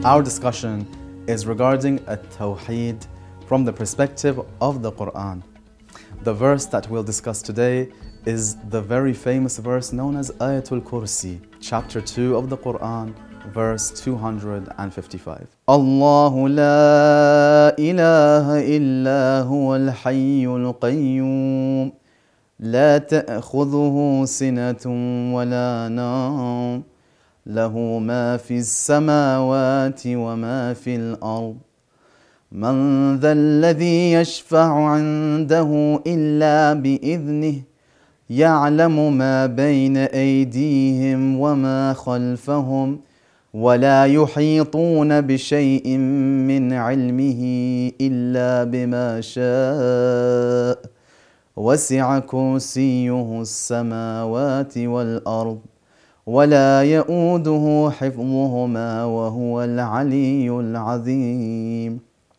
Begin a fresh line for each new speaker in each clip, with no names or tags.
Our discussion is regarding at-Tawheed from the perspective of the Quran. The verse that we'll discuss today is the very famous verse known as Ayatul Kursi, chapter 2 of the Quran, verse 255. Allahu la ilaha illa huwa al-hayyul qayyum la ta'khudhuhu sinatun wa la nawm له ما في السماوات وما في الأرض من ذا الذي يشفع عنده إلا بإذنه يعلم ما بين أيديهم وما خلفهم ولا يحيطون بشيء من علمه إلا بما شاء وسع كرسيه السماوات والأرض ولا يؤوده حفظهما وهو العلي العظيم.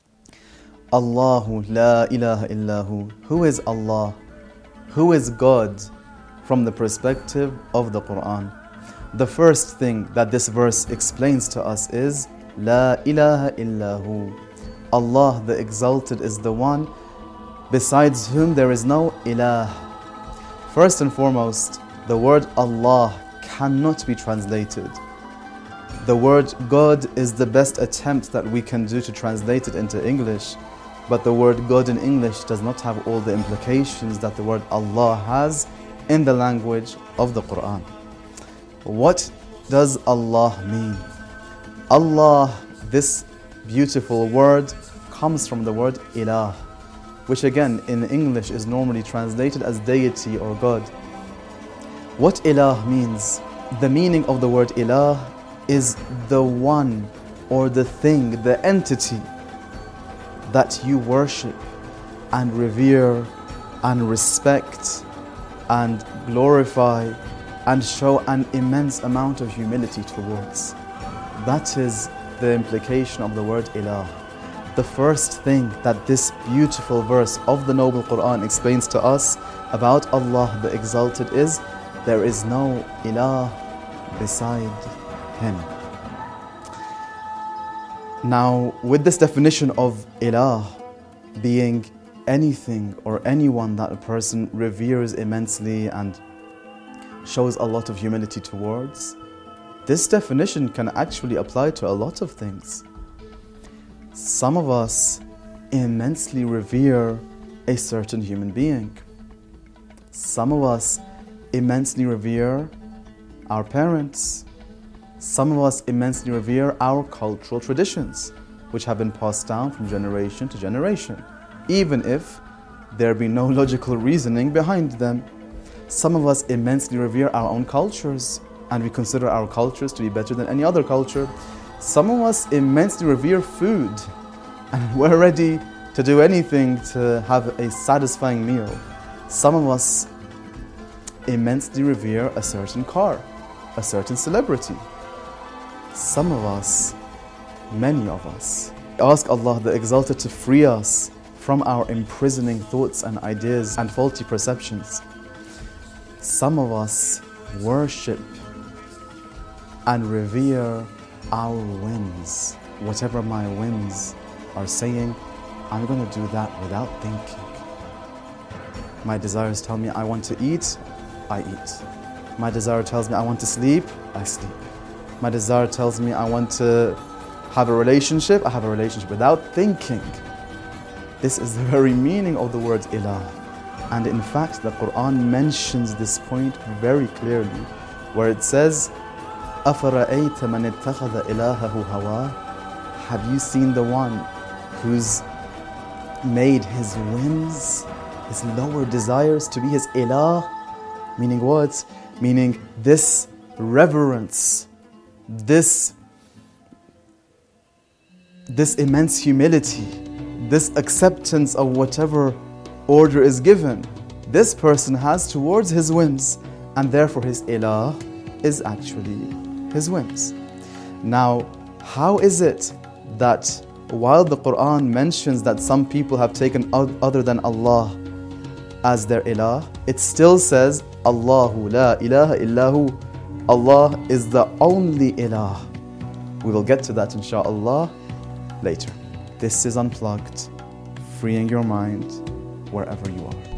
Allahu la ilaha illahu. Who is Allah? Who is God from the perspective of the Quran? The first thing that this verse explains to us is La ilaha illahu. Allah the Exalted is the one besides whom there is no ilah. First and foremost, the word Allah cannot be translated. The word God is the best attempt that we can do to translate it into English, but the word God in English does not have all the implications that the word Allah has in the language of the Quran. What does Allah mean? Allah, this beautiful word, comes from the word ilah, which again in English is normally translated as deity or God. What ilah means? The meaning of the word ilah is the one or the thing, the entity that you worship and revere and respect and glorify and show an immense amount of humility towards. That is the implication of the word ilah. The first thing that this beautiful verse of the Noble Quran explains to us about Allah the Exalted is there is no ilah beside Him. Now, with this definition of ilah being anything or anyone that a person reveres immensely and shows a lot of humility towards, this definition can actually apply to a lot of things. Some of us immensely revere a certain human being. Some of us immensely revere our parents. Some of us immensely revere our cultural traditions, which have been passed down from generation to generation, even if there be no logical reasoning behind them. Some of us immensely revere our own cultures, and we consider our cultures to be better than any other culture. Some of us immensely revere food, and we're ready to do anything to have a satisfying meal. Some of us immensely revere a certain car, a certain celebrity. Some of us, many of us, ask Allah the Exalted to free us from our imprisoning thoughts and ideas and faulty perceptions. Some of us worship and revere our whims. Whatever my whims are saying, I'm going to do that without thinking. My desires tell me I want to eat, I eat. My desire tells me I want to sleep, I sleep. My desire tells me I want to have a relationship, I have a relationship without thinking. This is the very meaning of the word ilah. And in fact, the Quran mentions this point very clearly, where it says, أَفَرَأَيْتَ مَنِ اتَّخَذَ إِلَهَهُ هَوَاهُ. Have you seen the one who's made his whims, his lower desires to be his ilah? Meaning what? Meaning this reverence, this immense humility, this acceptance of whatever order is given, this person has towards his whims, and therefore his ilah is actually his whims. Now, how is it that while the Quran mentions that some people have taken other than Allah as their ilah, it still says, Allahu la ilaha illahu. Allah is the only ilah. We will get to that inshaAllah later. This is Unplugged, freeing your mind wherever you are.